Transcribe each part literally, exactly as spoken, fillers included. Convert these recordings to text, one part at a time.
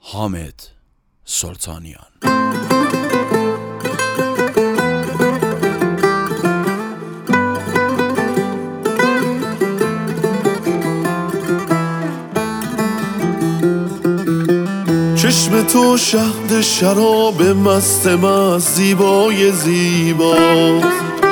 حامد سلطانیان. چشم تو شهد شراب مست مست زیبای زیباست،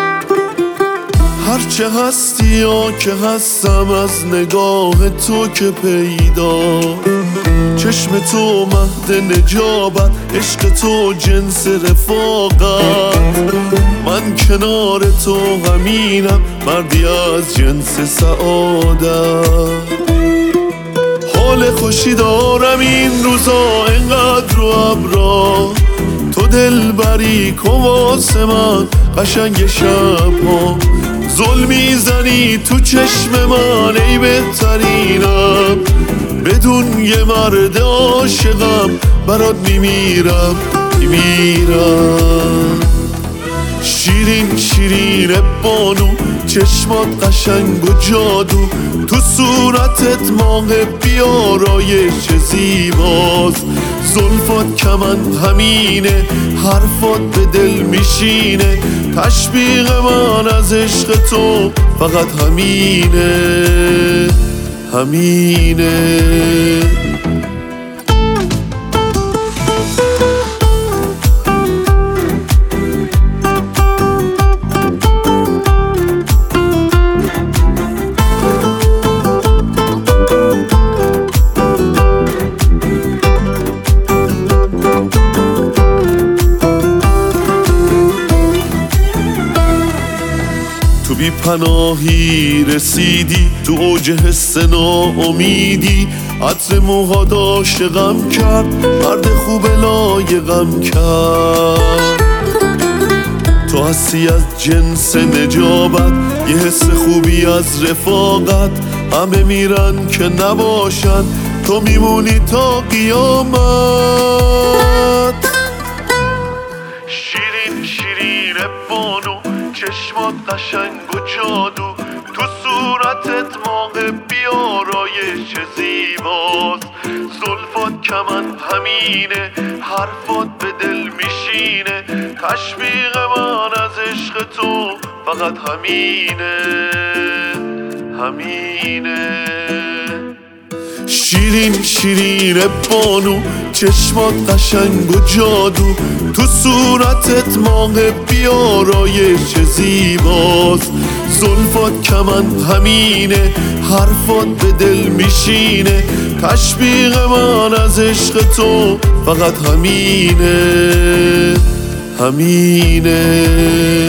هرچه هستی یا که هستم از نگاه تو که پیدا. چشم تو مهد نجابت، عشق تو جنس رفاقت، من کنار تو همینم مردی از جنس سعادت. حال خوشی دارم این روزا اینقدر رو ابرا، تو دل بری کن واسه من قشنگ شبها. زل میزنی تو چشم من ای بهترینم، بدون یه مرد عاشقم برات میمیرم میمیرم. شیرین شیرین بانو، چشمات قشنگ و جادو، تو صورتت ماه بیارایش زیباست. زلفات کمند همینه، حرفات به دل میشینه، تشویق من از عشق تو فقط همینه همینه. تو بی پناهی رسیدی، تو اوج حس ناامیدی، عطر موهات عاشقم کرد، مرد خوب لایقم کرد. تو هستی از جنس نجابت، یه حس خوبی از رفاقت، همه میرن که نباشن تو میمونی تا قیامت. شیرین شیرین بانو، چشمات قشنگ و جادو، تو صورتت ماه بیارایش زیباست. زلفات کمند همینه، حرفات به دل میشینه، تشویق من از عشق تو فقط همینه همینه. شیرین شیرین بانو، چشمات قشنگ و جادو، تو صورتت ماه بیارایش زیباست. زلفات کمند همینه، حرفات به دل میشینه، تشویق من از عشق تو فقط همینه همینه.